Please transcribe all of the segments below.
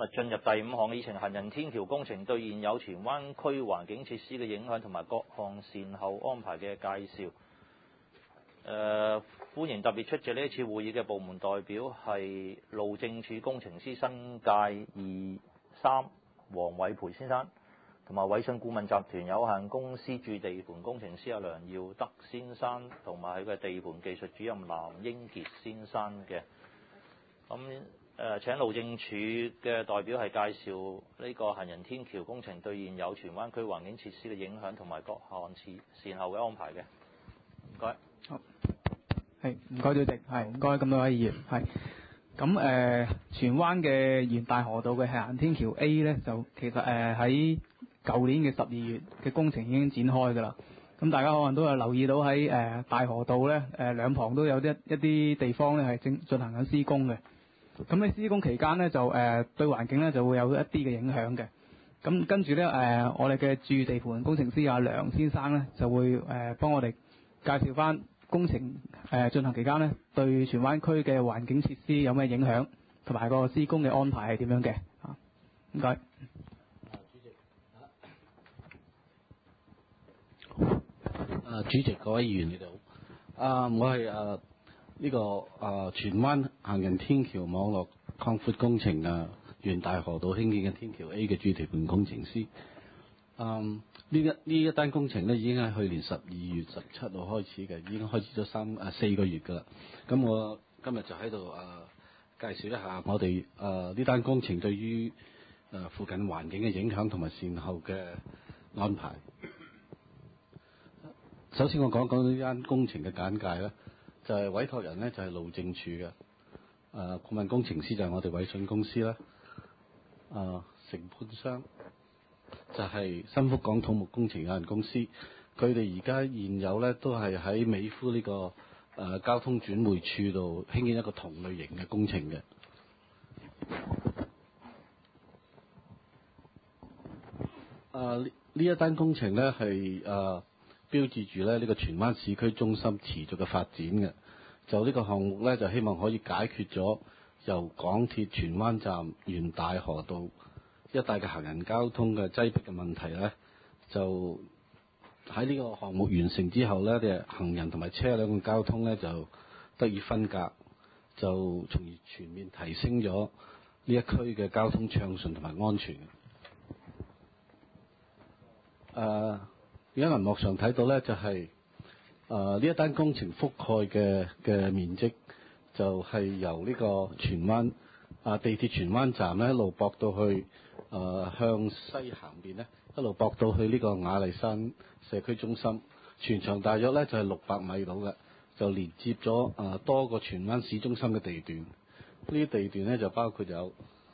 進入第五項議程，行人天橋工程對現有荃灣區環境設施嘅影響同埋各項善後安排嘅介紹。歡迎特別出席呢一次會議嘅部門代表係路政署工程師新界23黃偉培先生，同埋偉信顧問集團有限公司駐地盤工程師梁耀德先生，同埋佢嘅地盤技術主任藍英傑先生嘅。請路政署嘅代表係介紹呢個行人天橋工程對現有荃灣區環境設施嘅影響同埋各項善後嘅安排嘅。唔該。 好，係唔該主席，係唔該咁多位議員，係咁荃灣嘅沿大河道嘅行人天橋 A 呢，就其實喺舊年嘅12月嘅工程已經展開㗎啦。咁大家可能都有留意到喺大河道呢，兩旁都有一啲地方呢係進行緊施工嘅。咁喺施工期間呢，就對環境呢就會有一啲嘅影響嘅。咁跟住呢，我哋嘅駐地盤工程師阿梁先生呢，就會幫我哋介紹翻工程進行期間呢，對荃灣區嘅環境設施有咩影響，同埋個施工嘅安排係點樣嘅。唔該。 主席，各位議員你哋好。我係呢個荃灣行人天橋網絡擴闊工程沿大河道興建嘅天橋 A 嘅駐地盤工程師。呢一單工程呢已經喺去年12月17號開始嘅，已經開始咗4個月㗎啦。咁我今日就喺度介紹一下我哋呢單工程對於附近環境嘅影響同埋善後嘅安排。首先我講講呢間工程嘅簡介啦，就係委託人呢，就係路政署嘅，顧問工程師就係我哋偉信公司啦，承判商就係新福港土木工程有限公司，佢哋而家現有呢，都係喺美孚呢個交通轉匯處度興建一個同類型嘅工程嘅。呢一單工程呢，係標誌住呢個荃灣市區中心持續嘅發展嘅。就呢個項目呢，就希望可以解決咗由港鐵荃灣站沿大河道一帶嘅行人交通嘅擠迫嘅問題呢，就喺呢個項目完成之後呢，行人同埋車輛嘅交通呢，就得以分隔，就從而全面提升咗呢一區嘅交通暢順同埋安全。而家銀幕上睇到呢，就係呢一單工程覆蓋嘅面積，就係由呢個荃灣地鐵荃灣站呢一路駁到去向西行邊呢，一路駁到去呢個雅麗珊社區中心，全長大約呢就係600米到嘅，就連接咗多個荃灣市中心嘅地段。呢啲地段呢，就包括有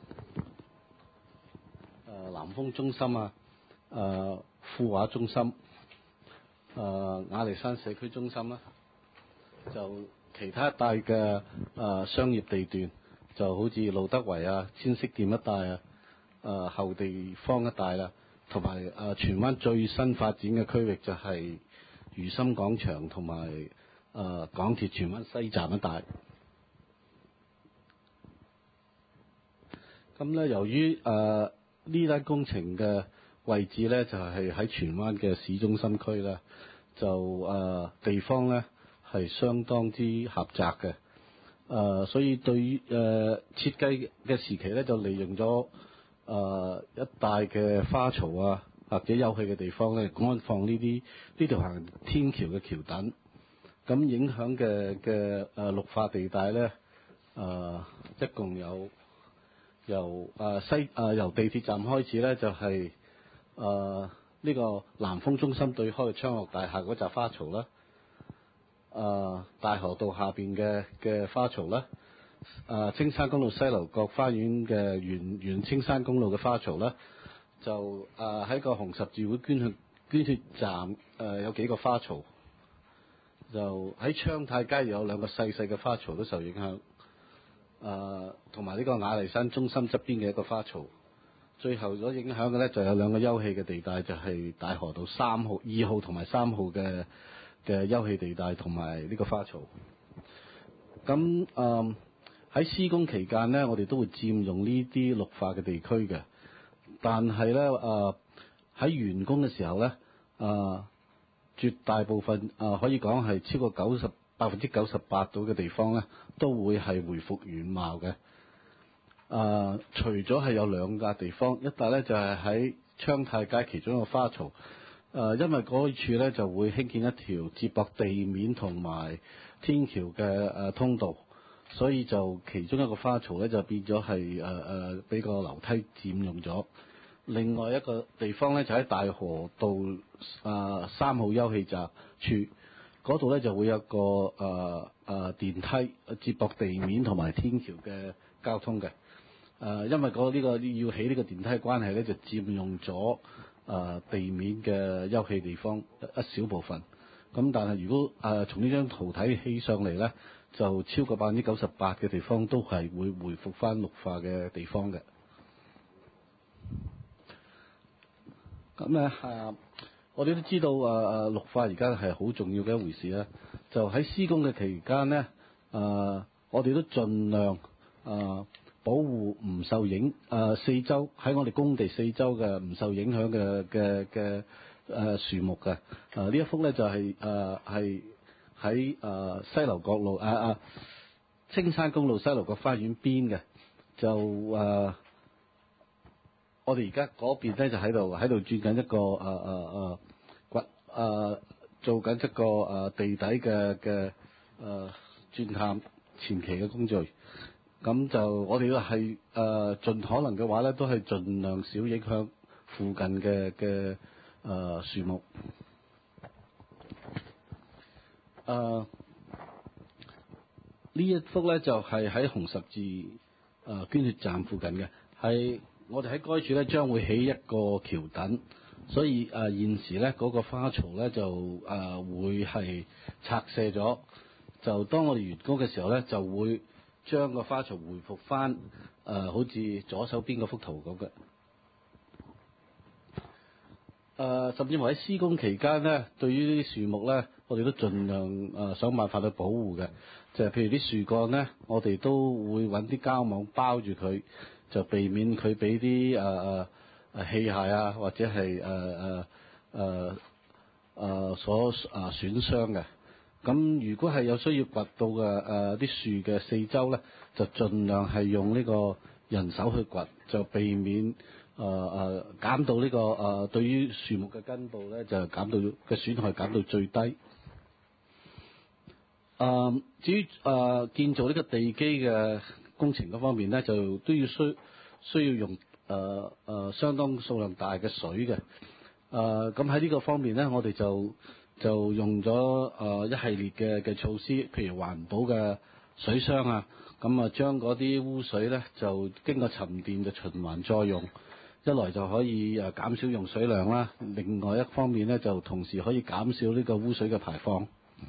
南豐中心富華中心。雅麗珊社區中心啦，就其他一帶嘅商業地段，就好似路德圍千色店一帶後地方一帶啦，同埋荃灣最新發展嘅區域就係如心廣場同埋港鐵荃灣西站一帶。咁咧，由於呢單工程嘅位置呢，就係喺荃灣嘅市中心區啦，就地方呢係相當之狹窄嘅，所以對於設計嘅時期呢，就利用咗一帶嘅花槽或者休憩嘅地方呢，安放呢條行人天橋嘅橋墩，咁影響嘅綠化地帶呢，一共有由地鐵站開始呢，就係呢個南豐中心對開嘅昌樂大廈嗰紮花槽啦，大河道下邊嘅花槽啦，青山公路西樓角花園嘅沿青山公路嘅花槽啦，就喺個紅十字會捐血站有幾個花槽，就喺昌泰街有兩個細嘅花槽都受影響，同埋呢個雅麗珊中心側邊嘅一個花槽。最後所影響嘅呢，就有兩個休憩嘅地帶，就係大河道2號同埋3號嘅休憩地帶同埋呢個花槽。咁喺施工期間咧，我哋都會佔用呢啲綠化嘅地區嘅。但係咧喺完工嘅時候咧，絕大部分可以講係超過98%度嘅地方咧，都會係回復原貌嘅。除咗係有兩笪地方，一笪咧就係喺昌泰街其中一個花槽，因為嗰處咧就會興建一條接駁地面同埋天橋嘅通道，所以就其中一個花槽咧就變咗係俾個樓梯佔用咗。另外一個地方咧就喺大河道3號休憩站處嗰度咧就會有個電梯接駁地面同埋天橋嘅交通嘅。因為呢個要起呢個電梯嘅關係咧，就佔用咗地面嘅休憩地方一小部分。咁但係如果從呢張圖睇起上嚟咧，就超過98%嘅地方都係會回復翻綠化嘅地方嘅。咁咧我哋都知道綠化而家係好重要嘅一回事啦。就喺施工嘅期間咧，我哋都盡量保護唔受四周喺我哋工地四周嘅唔受影響嘅樹木嘅。呢一幅咧就係喺西樓角路青山公路西樓角花園邊嘅。就我哋而家嗰邊咧就喺度轉緊一個做緊一個地底嘅鑽探前期嘅工序。咁就我哋都係盡可能嘅話咧，都係盡量少影響附近嘅樹木。呢一幅咧就係喺紅十字捐血站附近嘅，係我哋喺該處咧將會起一個橋墩，所以現時咧嗰個花槽咧就會係拆卸咗。就當我哋完工嘅時候咧，就會將個花槽回復翻好似左手邊嗰幅圖咁嘅。甚至乎喺施工期間咧，對於呢啲樹木咧，我哋都盡量想辦法去保護嘅。就係譬如啲樹幹咧，我哋都會揾啲膠網包住佢，就避免佢俾啲器械或者係所損傷嘅。咁如果係有需要掘到嘅啲樹嘅四周咧，就盡量係用呢個人手去掘，就避免減到呢個對於樹木嘅根部咧，就減到嘅損害減到最低。至於建造呢個地基嘅工程嗰方面咧，就都要需要用相當數量大嘅水嘅。咁喺呢個方面咧，我哋就用咗一系列嘅措施，譬如環保嘅水箱咁將嗰啲污水咧就經過沉澱就循環再用，一來就可以減少用水量啦，另外一方面咧就同時可以減少呢個污水嘅排放。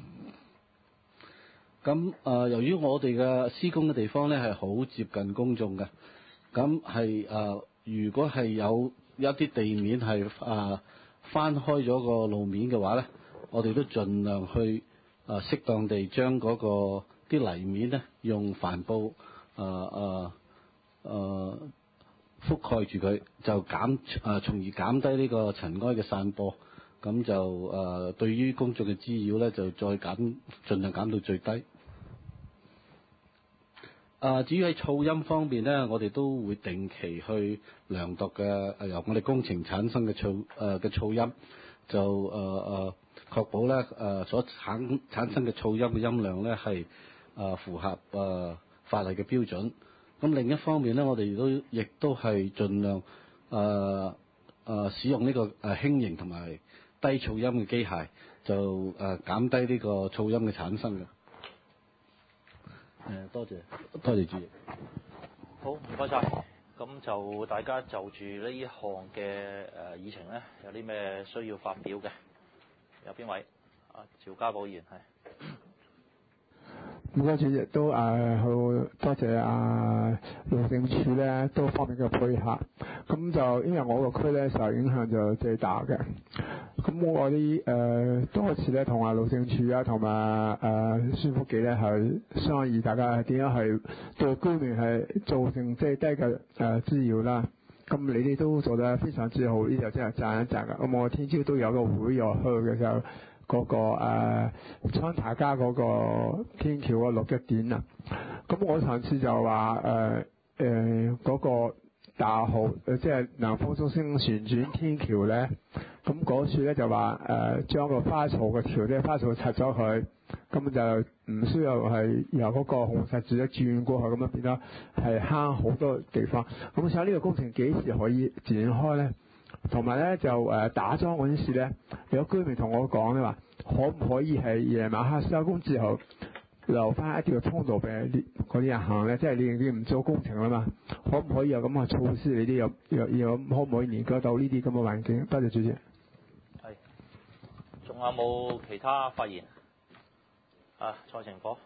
咁由於我哋嘅施工嘅地方咧係好接近公眾嘅，咁係如果係有一啲地面係翻開咗個路面嘅話咧，我哋都盡量去適當地將嗰個啲泥面咧用帆布覆蓋住佢，就從而減低呢個塵埃嘅散播。咁就對於公眾嘅滋擾咧，就再盡量減到最低。至於喺噪音方面咧，我哋都會定期去量度嘅由我哋工程產生嘅噪音，就確保咧所產生嘅噪音嘅音量咧係符合法例嘅標準。咁另一方面咧，我哋亦都係盡量使用呢個輕型同埋低噪音嘅機械，就減低呢個噪音嘅產生嘅。多謝主席。 好，唔該晒。咁就大家就住呢一項嘅議程咧，有啲咩需要發表嘅？有邊位？趙家寶議員係。 唔該主席，都好多謝路政署咧多方面嘅配合。咁就因為我個區咧受影響就最大嘅，咁我啲多次咧同路政署啊同埋孫福記咧係商議大家點樣係對居民係造成即係低嘅滋擾啦。咁你哋都做得非常之好，呢就真係讚一讚㗎。咁我聽朝都有個會又去嘅時候。嗰個昌茶街嗰個天橋啊6.1點啊，咁我上次就話嗰個大號即係南方中心旋轉天橋咧，咁嗰處咧就話將個花槽嘅橋即係花槽拆咗佢，咁就唔需要係由嗰個紅十字一轉過去，咁樣變咗係慳好多地方。咁想呢個工程幾時可以展開咧？同埋咧就打樁嗰陣時咧，有居民同我講咧話，可唔可以係夜晚黑收工之後留翻一條通道俾嗰啲人行咧？即係你已經唔做工程啦嘛，可唔可以有咁嘅措施？你哋有可唔可以研究到呢啲咁嘅環境？多謝主席。 係，仲有冇其他發言？蔡成火。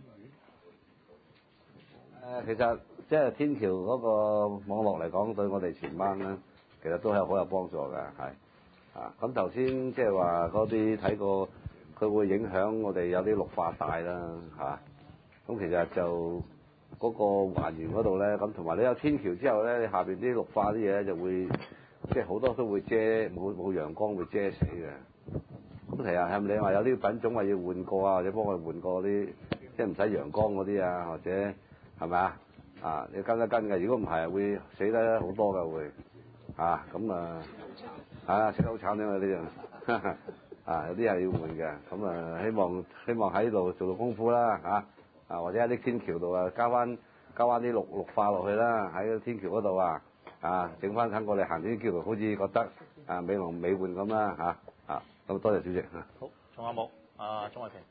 其實即係天橋嗰個網絡嚟講，對我哋荃灣咧，其實都係好有幫助㗎，係咁頭先即係話嗰啲睇過，佢會影響我哋有啲綠化帶啦，咁其實就嗰個還原嗰度咧，咁同埋你有天橋之後咧，你下邊啲綠化啲嘢就會即係好多都會遮冇陽光會遮死嘅。咁其實係咪你話有啲品種話要換過啊，或者幫佢換過啲即係唔使陽光嗰啲啊，或者係咪啊？你跟一跟嘅，如果唔係會死得好多㗎會死得好慘㗎呢樣有啲係要換嘅，咁希望喺度做到功夫啦或者喺啲天橋度加翻啲綠化落去啦，喺個天橋嗰度整翻等我哋行天橋好似覺得美輪美奐咁啦咁多謝主席好，仲有冇？鍾偉平。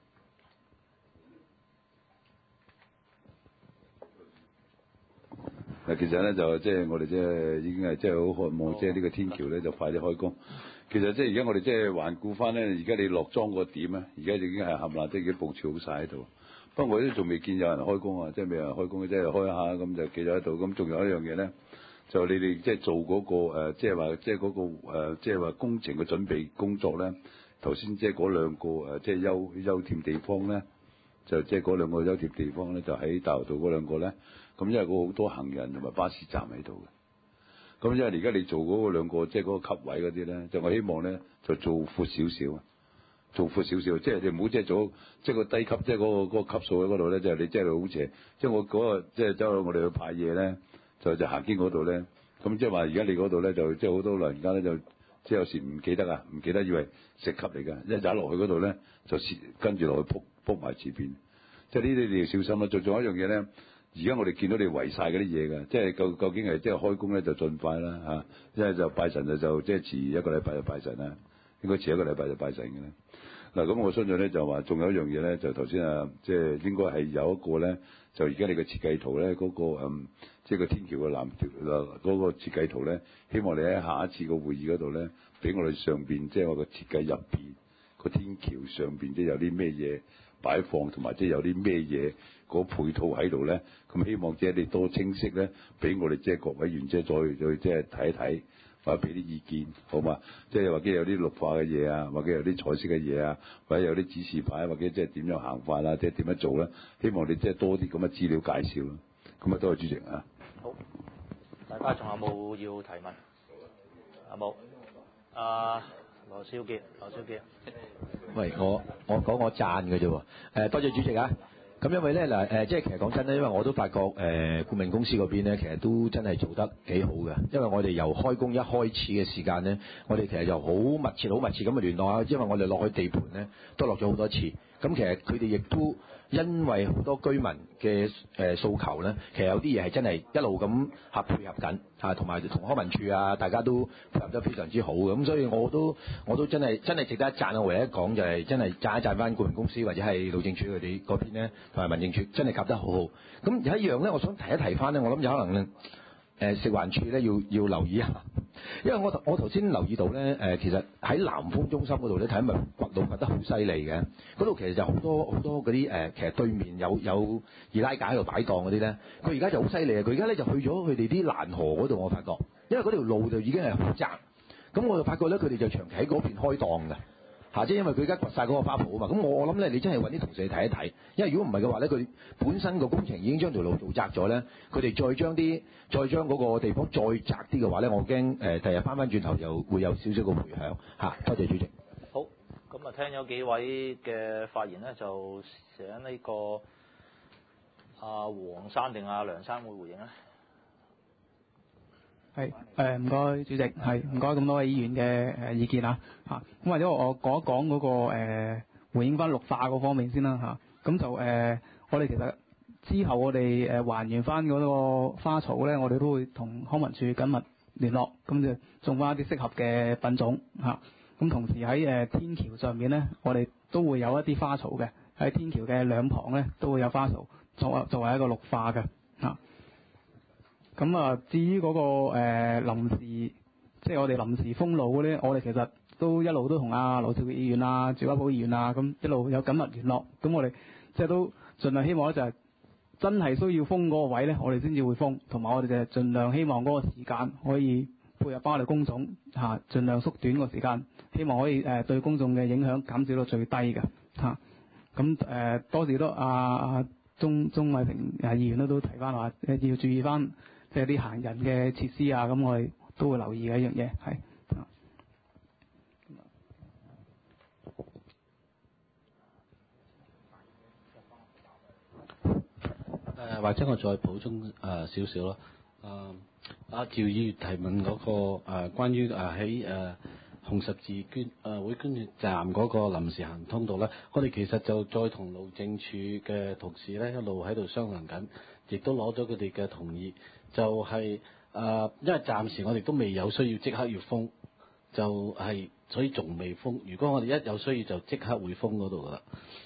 其實咧就即係我哋即係已經係即係好渴望即係呢個天橋咧就快啲開工。其實即係而家我哋即係環顧翻咧，而家你落樁個點咧，而家已經係冚唪唥即係已經部署好晒喺度。不過我都仲未見有人開工啊，即係未有人開工，即係開一下咁就企咗喺度。咁仲有一樣嘢咧，就你哋即係做嗰個即係話即係嗰個即係話工程嘅準備工作咧。頭先即係嗰兩個即係休憩地方咧，就即係嗰兩個休憩地方咧，就喺大學道嗰兩個咧。咁因為嗰好多行人同埋巴士站喺度嘅，咁因為而家你做嗰兩個即係嗰個級位嗰啲咧，就我希望咧就做闊少少，即係你唔好即係做即係個低級，即係嗰個級數喺嗰度咧，即係你即係好斜，即係我嗰個即係走去我哋去派嘢咧，就行經嗰度咧，咁即係話而家你嗰度咧就即係好多老人家咧就即係有時唔記得以為石級嚟㗎，一踩落去嗰度咧就跟住落去撲埋前邊，即係呢啲你要小心啦。仲有一樣嘢咧。而家我哋見到你圍晒嗰啲嘢㗎，即係究竟係即係開工咧就盡快啦因為就拜神就即係遲一個禮拜就拜神啦，應該遲一個禮拜就拜神嘅啦。嗱咁我相信咧就話仲有一樣嘢咧，就頭先即係應該係有一個咧，就而家你嘅設計圖咧嗰個即係個天橋嘅藍條嗰個設計圖咧，希望你喺下一次個會議嗰度咧，俾我哋上邊即係話個設計入邊個天橋上邊即係有啲咩嘢擺放，同埋即係有啲咩嘢嗰配套喺度咧，咁希望即係你多清晰咧，俾我哋即係各位員即係再即係睇一睇，或者俾啲意見，好嘛？即係或者有啲綠化嘅嘢啊，或者有啲彩色嘅嘢啊，或者有啲指示牌，或者即係點樣行法啦，即係點樣做咧？希望你即係多啲咁嘅資料介紹咯。咁多謝主席啊！ 好，大家仲有冇要提問？有冇？羅少傑。 喂，我講我讚嘅啫喎，多謝主席啊！咁因為咧即係其實講真咧，因為我都發覺顧問公司嗰邊咧，其實都真係做得幾好嘅。因為我哋由開工一開始嘅時間咧，我哋其實就好密切咁嘅聯絡啊。因為我哋落去地盤咧，都落咗好多次。咁其實佢哋亦都因為好多居民嘅訴求咧，其實有啲嘢係真係一路咁配合緊同埋同康文署大家都配合得非常之好嘅。咁所以我都真係值得一讚啊！唯一講就係真係讚一讚翻顧問公司或者係路政署佢哋嗰邊咧，同埋民政處真係夾得好好。咁有一樣咧，我想提一提翻咧，我諗有可能咧食環署咧要留意一下，因為我頭先留意到咧其實喺南豐中心嗰度咧睇咪掘路掘得好犀利嘅，嗰度其實就好多嗰啲其實對面有二拉架喺度擺檔嗰啲咧，佢而家就好犀利啊！佢而家咧就去咗佢哋啲蘭河嗰度，我發覺，因為嗰條路就已經係好窄，咁我就發覺咧佢哋就長期喺嗰邊開檔嘅。即係因為佢而家掘晒嗰個花圃啊嘛，咁我諗咧，你真係揾啲同事去睇一睇，因為如果唔係嘅話咧，佢本身個工程已經將條路做窄咗咧，佢哋再將嗰個地方再窄啲嘅話咧，我驚第日翻轉頭又會有少少個迴響嚇。多謝主席。 好，咁啊聽咗幾位嘅發言咧，就請呢個阿黃生定阿梁生會回應咧。 係唔該主席，係唔該咁多位議員嘅意見啊嚇。咁或者我講一講嗰個回應翻綠化嗰方面先啦嚇。咁就我哋其實之後我哋還原翻嗰個花草咧，我哋都會同康文署緊密聯絡，咁就種翻一啲適合嘅品種嚇。咁同時喺天橋上面咧，我哋都會有一啲花草嘅，喺天橋嘅兩旁咧都會有花草作為一個綠化嘅嚇。咁啊，至於嗰個臨時，即係我哋臨時封路嗰啲，我哋其實都一路都同阿羅兆傑議員啊、趙家寶議員啊，咁一路有緊密聯絡。咁我哋即係都盡量希望咧，就係真係需要封嗰個位咧，我哋先至會封，同埋我哋就係盡量希望嗰個時間可以配合翻我哋公眾嚇，盡量縮短個時間，希望可以對公眾嘅影響減少到最低嘅嚇。咁多時都阿鍾偉平議員都提翻話要注意翻。即係啲行人嘅設施啊，咁我哋都會留意嘅一樣嘢，係。 或者我再補充少少咯。阿趙議員提問嗰個關於喺紅十字會捐血站嗰個臨時行通道咧，我哋其實就再同路政署嘅同事咧一路喺度商量緊，亦都攞咗佢哋嘅同意。就係因為暫時我哋都未有需要即刻要封，所以仲未封。如果我哋一有需要就即刻會封嗰度噶啦。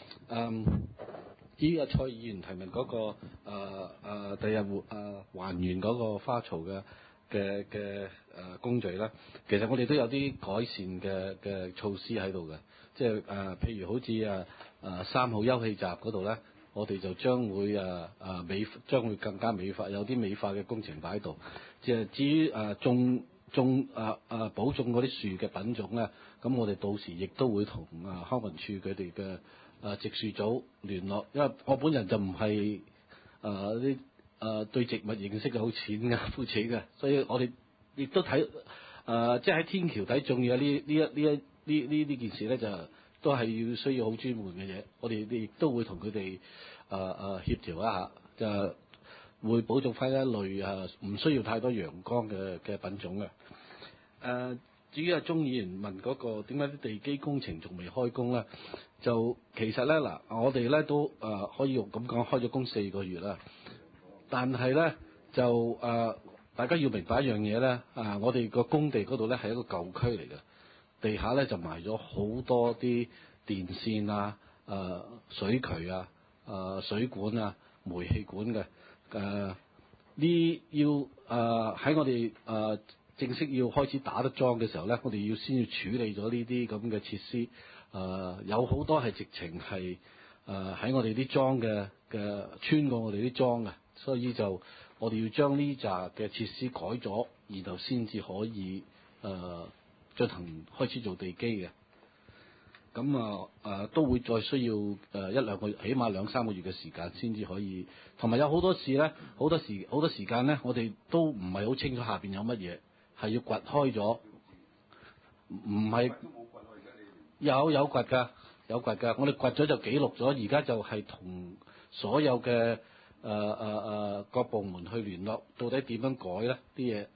至於阿蔡議員提問嗰個第日還原嗰個花槽嘅工序咧，其實我哋都有啲改善嘅措施喺度嘅，即係譬如好似3號休憩站嗰度咧。我哋就將會將會更加美化，有啲美化嘅工程擺喺度。至於保種嗰啲樹嘅品種咧，咁我哋到時亦都會同康文署佢哋嘅植樹組聯絡，因為我本人就唔係對植物認識就好淺嘅、膚淺嘅，所以我哋亦都睇即係喺天橋底種嘢呢件事咧就。都係要需要好專門嘅嘢，我哋亦都會同佢哋協調一下，就會保種翻一類唔需要太多陽光嘅品種嘅。至於阿鍾議員問嗰個點解啲地基工程仲未開工咧，就其實咧嗱，我哋咧都可以用咁講開咗工4個月啦，但係咧就大家要明白一樣嘢咧，我哋個工地嗰度咧係一個舊區嚟嘅。地下咧就埋咗好多啲電線啊、水渠啊、水管啊、煤氣管嘅。呢要喺我哋正式要開始打得樁嘅時候咧，我哋要先要處理咗呢啲咁嘅設施。有好多係直情係喺我哋啲樁嘅穿過我哋啲樁嘅，所以就我哋要將呢紮嘅設施改咗，然後先至可以進行開始做地基嘅，咁都會再需要1-2個月，起碼2-3個月嘅時間先至可以。同埋有好多事咧，好多時間咧，我哋都唔係好清楚下邊有乜嘢，係要掘開咗，唔係有掘㗎，有掘㗎。我哋掘咗就記錄咗，而家就係同所有嘅各部門去聯絡，到底點樣改咧啲嘢。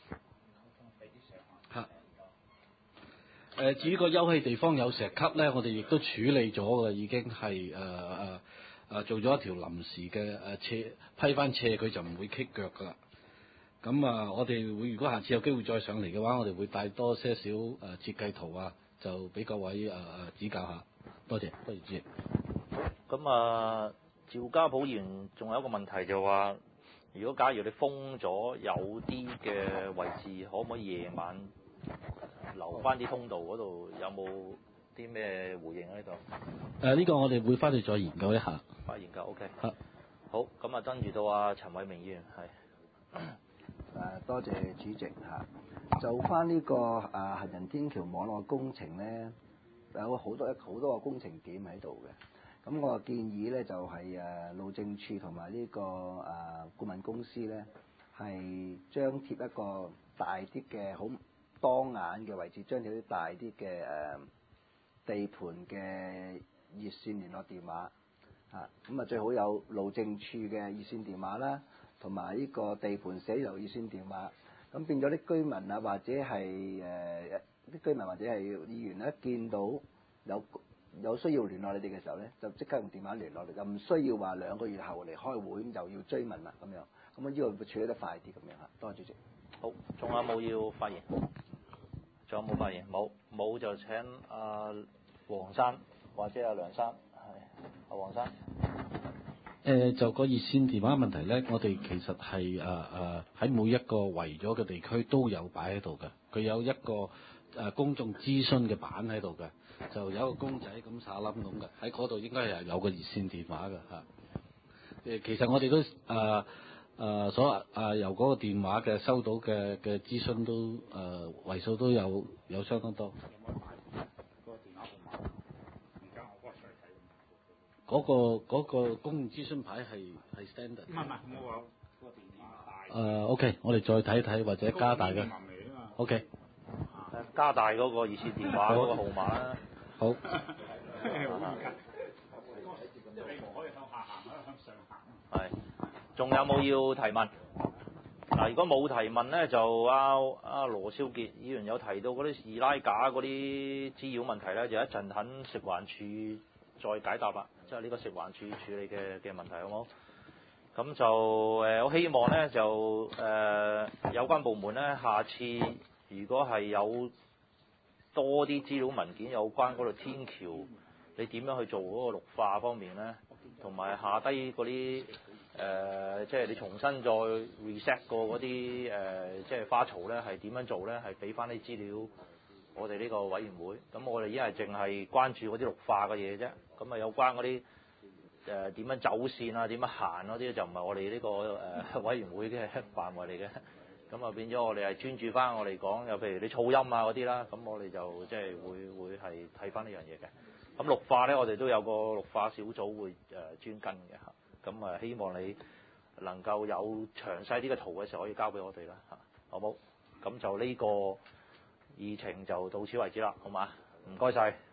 至於個休憩地方有石級咧，我哋亦都處理咗㗎，已經係做咗一條臨時嘅斜批翻斜，佢就唔會棘腳㗎啦。咁我哋會如果下次有機會再上嚟嘅話，我哋會帶多些少設計圖啊，就俾各位指教下。多謝主席。 咁趙家寶議員仲有一個問題就話， 如果假如你封咗有啲嘅位置，可唔可以夜晚留翻啲通道嗰度？有冇啲咩回應喺呢度？ 呢個我哋會翻去再研究一下。 翻研究 OK。 好， 好，咁啊，跟住到阿陳偉明議員係。 多謝主席嚇。就翻呢個行人天橋網絡工程咧，有好多個工程點喺度嘅。咁我建議咧就係路政署同埋呢個顧問公司咧，係張貼一個大啲嘅好當眼嘅位置，張貼啲大啲嘅地盤嘅熱線聯絡電話嚇。咁啊最好有路政署嘅熱線電話啦，同埋呢個地盤寫字樓熱線電話。咁變咗啲居民啊，或者係啲居民或者係議員咧，見到有需要聯絡你哋嘅時候咧，就即刻用電話聯絡你，就唔需要話2個月後嚟開會咁又要追問啦咁樣。咁啊呢個會處理得快啲咁樣嚇。多謝主席。 好，仲有冇要發言？仲有冇發言？冇就請阿黃生或者阿梁生，係阿黃生。 就個熱線電話問題咧，我哋其實係喺每一個圍咗嘅地區都有擺喺度嘅。佢有一個公眾諮詢嘅版喺度嘅，就有一個公仔咁撒冧咁嘅，喺嗰度應該係有個熱線電話嘅嚇。其實我哋都由嗰個電話嘅收到嘅諮詢都為數都有相當多。嗰個公共諮詢牌係 standard。唔係，我話個電話。OK， 我哋再睇睇或者加大嘅。OK。 加大嗰個熱線電話嗰個號碼啦。 好。 係。仲有冇要提問？嗱，如果冇提問咧，就阿羅少傑議員有提到嗰啲二拉架嗰啲滋擾問題咧，就一陣等食環署再解答啦。即係呢個食環署處理嘅問題，好冇？咁就我希望咧就有關部門咧，下次如果係有多啲資料文件有關嗰度天橋，你點樣去做嗰個綠化方面咧，同埋下低嗰啲即係你重新再 reset 過嗰啲即係花槽咧，係點樣做咧？係俾翻啲資料我哋呢個委員會。咁我哋依家係淨係關注嗰啲綠化嘅嘢啫。咁啊有關嗰啲點樣走線啊，點樣行嗰啲就唔係我哋呢個委員會嘅範圍嚟嘅。咁啊變咗我哋係專注翻我哋講，又譬如你噪音啊嗰啲啦，咁我哋就即係會係睇翻呢樣嘢嘅。咁綠化咧，我哋都有個綠化小組會專跟嘅嚇。咁啊希望你能夠有詳細啲嘅圖嘅時候可以交俾我哋啦嚇，好冇？咁就呢個議程就到此為止啦，好嘛？唔該晒。